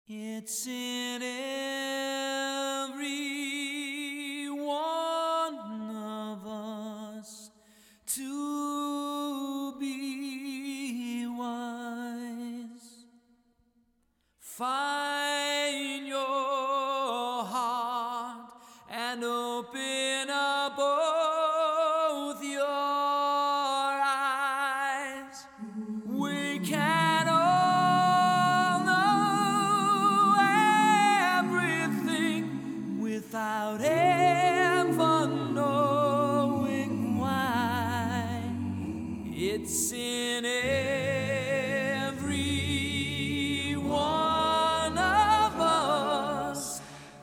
It's in every one of us to be wise. Find your heart and open up both your eyes. We can all know everything without ever knowing why. It's in every one of us,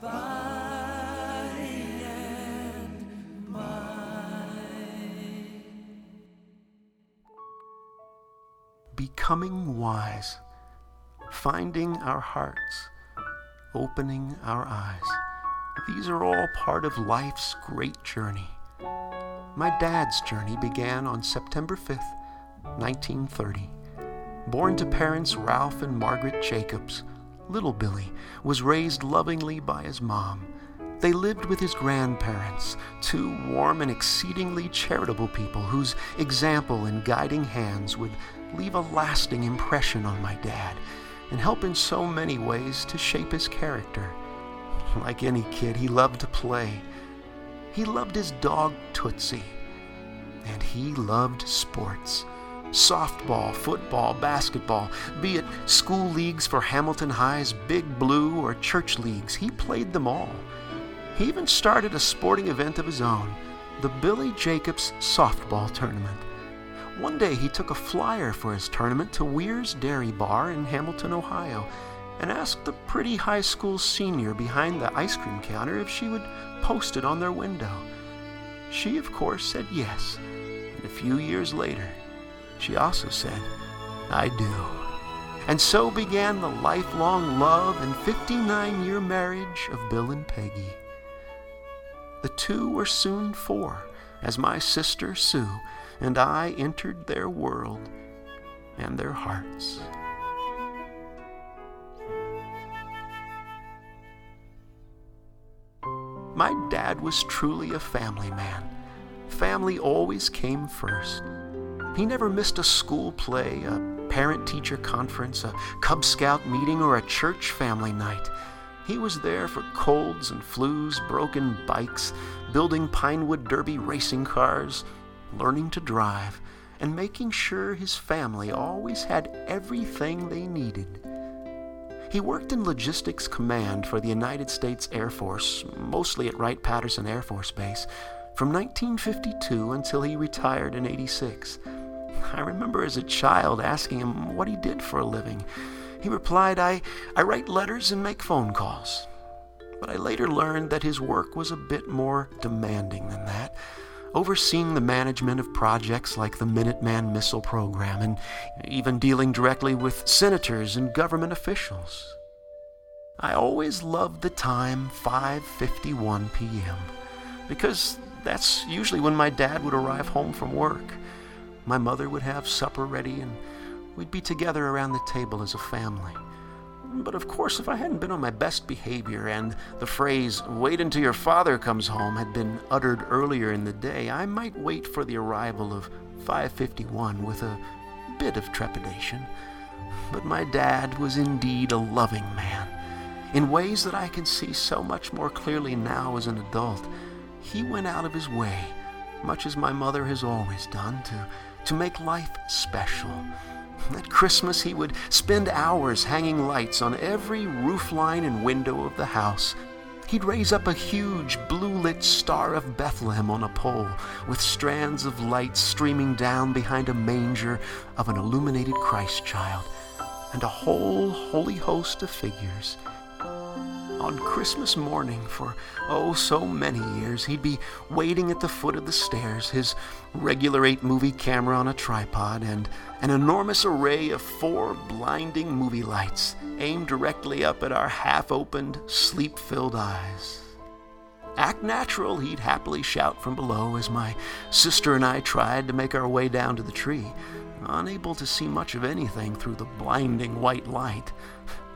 by and by. Becoming wise, finding our hearts, opening our eyes. These are all part of life's great journey. My dad's journey began on September 5th, 1930. Born to parents Ralph and Margaret Jacobs, little Billy was raised lovingly by his mom. They lived with his grandparents, two warm and exceedingly charitable people whose example and guiding hands would leave a lasting impression on my dad and help in so many ways to shape his character. Like any kid, he loved to play. He loved his dog Tootsie, and he loved sports. Softball, football, basketball, be it school leagues for Hamilton High's Big Blue or church leagues, he played them all. He even started a sporting event of his own, the Billy Jacobs Softball Tournament. One day he took a flyer for his tournament to Weir's Dairy Bar in Hamilton, Ohio, and asked the pretty high school senior behind the ice cream counter if she would post it on their window. She, of course, said yes, and a few years later, she also said, "I do." And so began the lifelong love and 59-year marriage of Bill and Peggy. The two were soon 4, as my sister Sue and I entered their world and their hearts. My dad was truly a family man. Family always came first. He never missed a school play, a parent-teacher conference, a Cub Scout meeting, or a church family night. He was there for colds and flus, broken bikes, building Pinewood Derby racing cars, learning to drive, and making sure his family always had everything they needed. He worked in Logistics Command for the United States Air Force, mostly at Wright-Patterson Air Force Base, from 1952 until he retired in '86. I remember as a child asking him what he did for a living. He replied, I write letters and make phone calls. But I later learned that his work was a bit more demanding than that, overseeing the management of projects like the Minuteman Missile Program and even dealing directly with senators and government officials. I always loved the time 5:51 p.m. because that's usually when my dad would arrive home from work. My mother would have supper ready and we'd be together around the table as a family. But of course, if I hadn't been on my best behavior and the phrase, "wait until your father comes home," had been uttered earlier in the day, I might wait for the arrival of 5:51 with a bit of trepidation. But my dad was indeed a loving man. In ways that I can see so much more clearly now as an adult, he went out of his way, much as my mother has always done, to make life special. At Christmas, he would spend hours hanging lights on every roofline and window of the house. He'd raise up a huge blue-lit Star of Bethlehem on a pole with strands of light streaming down behind a manger of an illuminated Christ child and a whole holy host of figures. On Christmas morning, for so many years, he'd be waiting at the foot of the stairs, his regular 8-movie camera on a tripod, and an enormous array of 4 blinding movie lights aimed directly up at our half-opened, sleep-filled eyes. "Act natural," he'd happily shout from below as my sister and I tried to make our way down to the tree, unable to see much of anything through the blinding white light.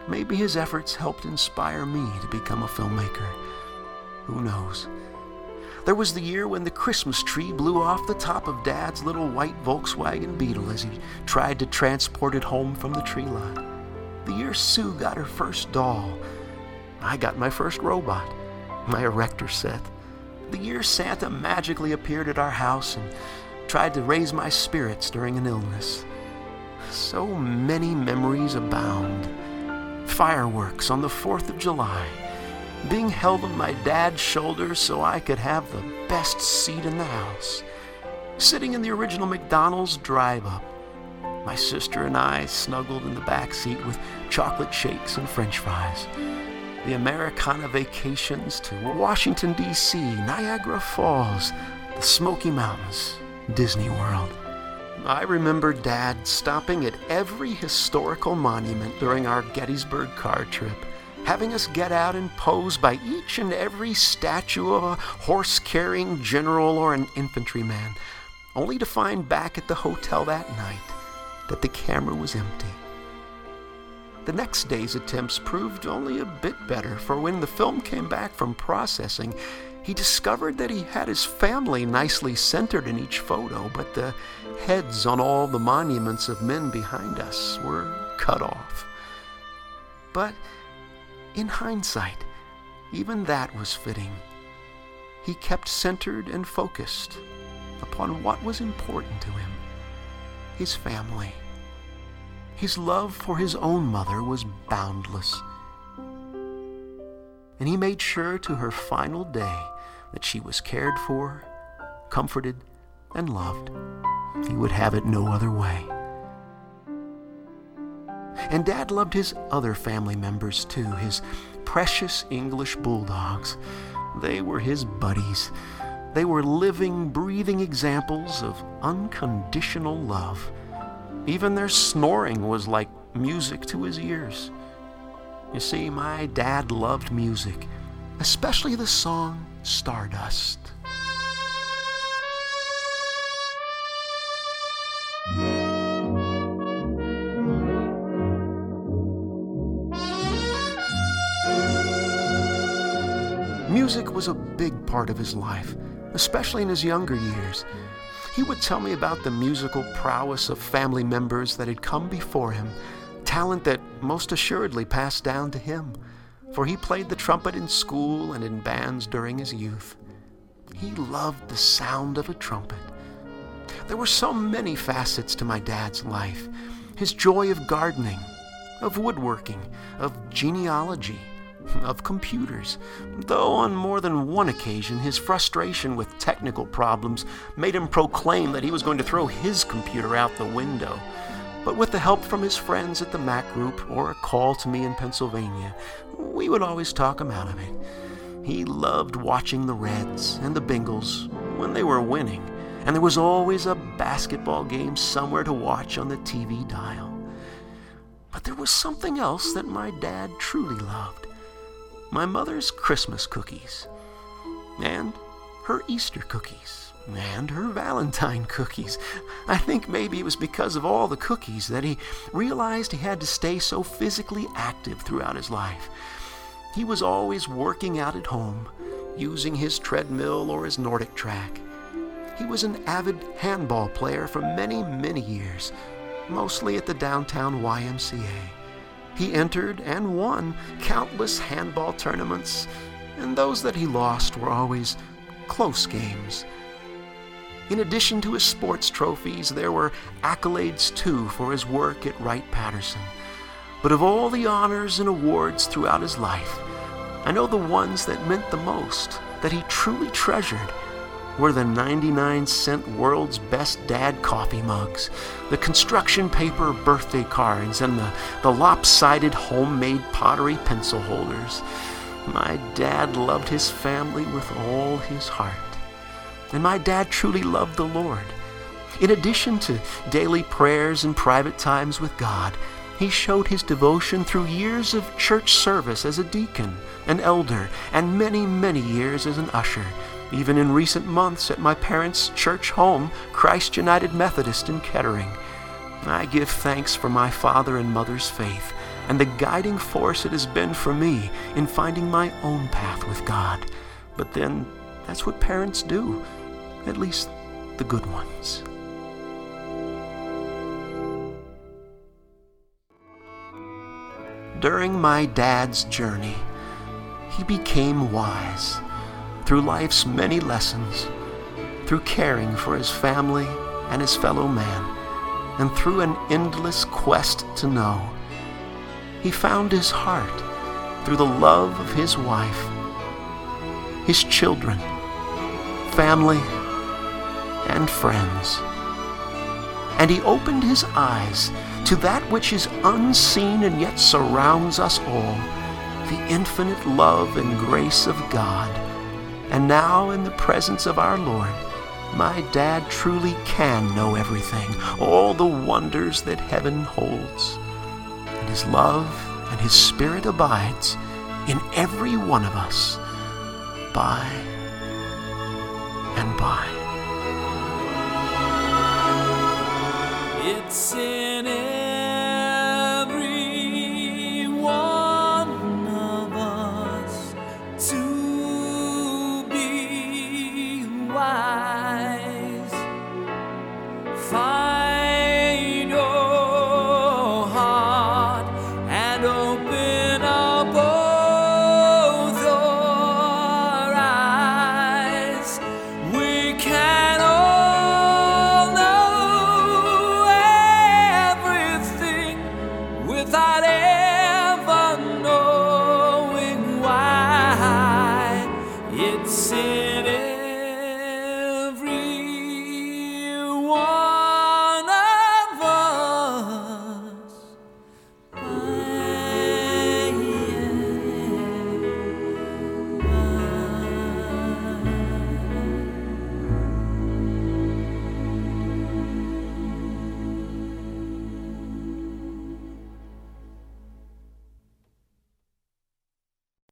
maybe his efforts helped inspire me to become a filmmaker. Who knows? There was the year when the Christmas tree blew off the top of Dad's little white Volkswagen Beetle as he tried to transport it home from the tree lot. The year Sue got her first doll. I got my first robot, my erector set. The year Santa magically appeared at our house and tried to raise my spirits during an illness. So many memories abound. Fireworks on the 4th of July. Being held on my dad's shoulder so I could have the best seat in the house. Sitting in the original McDonald's drive-up. My sister and I snuggled in the back seat with chocolate shakes and French fries. The Americana vacations to Washington, D.C., Niagara Falls, the Smoky Mountains, Disney World. I remember Dad stopping at every historical monument during our Gettysburg car trip, having us get out and pose by each and every statue of a horse-carrying general or an infantryman, only to find back at the hotel that night that the camera was empty. The next day's attempts proved only a bit better, for when the film came back from processing, he discovered that he had his family nicely centered in each photo, but the heads on all the monuments of men behind us were cut off. But in hindsight, even that was fitting. He kept centered and focused upon what was important to him, his family. His love for his own mother was boundless. And he made sure to her final day that she was cared for, comforted, and loved. He would have it no other way. And Dad loved his other family members too, his precious English bulldogs. They were his buddies. They were living, breathing examples of unconditional love. Even their snoring was like music to his ears. You see, my dad loved music, especially the song Stardust. Music was a big part of his life, especially in his younger years. He would tell me about the musical prowess of family members that had come before him, talent that most assuredly passed down to him, for he played the trumpet in school and in bands during his youth. He loved the sound of a trumpet. There were so many facets to my dad's life. His joy of gardening, of woodworking, of genealogy, of computers, though on more than one occasion his frustration with technical problems made him proclaim that he was going to throw his computer out the window. But with the help from his friends at the Mac Group or a call to me in Pennsylvania, we would always talk him out of it. He loved watching the Reds and the Bengals when they were winning, and there was always a basketball game somewhere to watch on the TV dial. But there was something else that my dad truly loved. My mother's Christmas cookies, and her Easter cookies, and her Valentine cookies. I think maybe it was because of all the cookies that he realized he had to stay so physically active throughout his life. He was always working out at home, using his treadmill or his Nordic track. He was an avid handball player for many, many years, mostly at the downtown YMCA. He entered and won countless handball tournaments, and those that he lost were always close games. In addition to his sports trophies, there were accolades too for his work at Wright-Patterson. But of all the honors and awards throughout his life, I know the ones that meant the most, that he truly treasured, were the 99-cent World's Best Dad coffee mugs, the construction paper birthday cards, and the lopsided homemade pottery pencil holders. My dad loved his family with all his heart. And my dad truly loved the Lord. In addition to daily prayers and private times with God, he showed his devotion through years of church service as a deacon, an elder, and many, many years as an usher, even in recent months at my parents' church home, Christ United Methodist in Kettering. I give thanks for my father and mother's faith, and the guiding force it has been for me in finding my own path with God. But then, that's what parents do, at least the good ones. During my dad's journey, he became wise through life's many lessons, through caring for his family and his fellow man, and through an endless quest to know. He found his heart through the love of his wife, his children, family, and friends. And he opened his eyes to that which is unseen and yet surrounds us all, the infinite love and grace of God. And now, in the presence of our Lord, my dad truly can know everything, all the wonders that heaven holds. And his love and his Spirit abides in every one of us, by and by. It's in it.